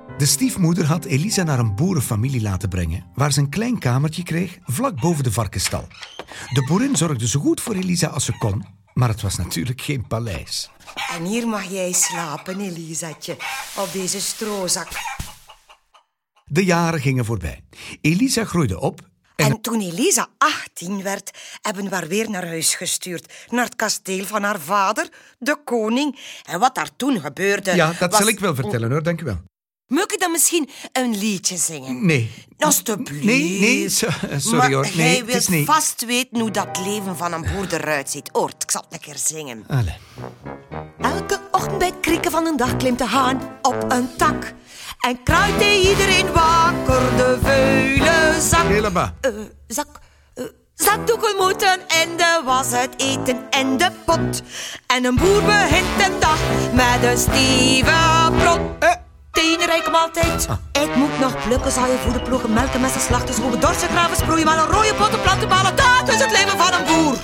De stiefmoeder had Elisa naar een boerenfamilie laten brengen, waar ze een klein kamertje kreeg, vlak boven de varkenstal. De boerin zorgde zo goed voor Elisa als ze kon, maar het was natuurlijk geen paleis. En hier mag jij slapen, Elisatje, op deze strozak. De jaren gingen voorbij. Elisa groeide op. En toen Elisa 18 werd, hebben we haar weer naar huis gestuurd. Naar het kasteel van haar vader, de koning. En wat daar toen gebeurde... Ja, dat zal ik wel vertellen, hoor, dank u wel. Moet ik dan misschien een liedje zingen? Nee. Alsjeblieft. Nee, sorry maar hoor. Nee, jij het is wilt niet. vast weten hoe dat leven van een boer eruit ziet. Hoort, ik zal het een keer zingen. Allee. Elke ochtend bij het krieken van een dag klimt de haan op een tak. En kruidt hij iedereen wakker, de vuile zak. Helemaal. Zakdoeken moeten en de was, het eten en de pot. En een boer begint een dag met een stevige brot. Tenenrijke maaltijd. Ik moet nog plukken, zaaien, voeden, ploegen, melken, messen, slachten, schroeven, dorsen, graven, sproeien, maar een rode potten, planten, balen. Dat is het leven van een boer.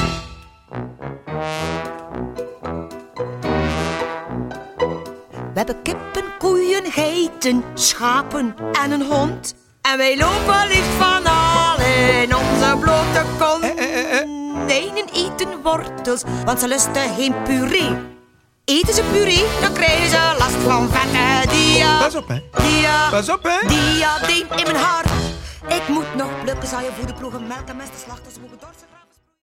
We hebben kippen, koeien, geiten, schapen en een hond. En wij lopen liefst van al in onze blote kont. Nee, eten wortels, want ze lusten geen puree. Eten ze puree, dan krijgen ze last van vette Pas op, hè. Pas op, hè. diadeem in mijn hart. Ik moet nog plukken, zaaien, voeden, ploegen, melken, mesten, slachten, zwoegen, dorsen.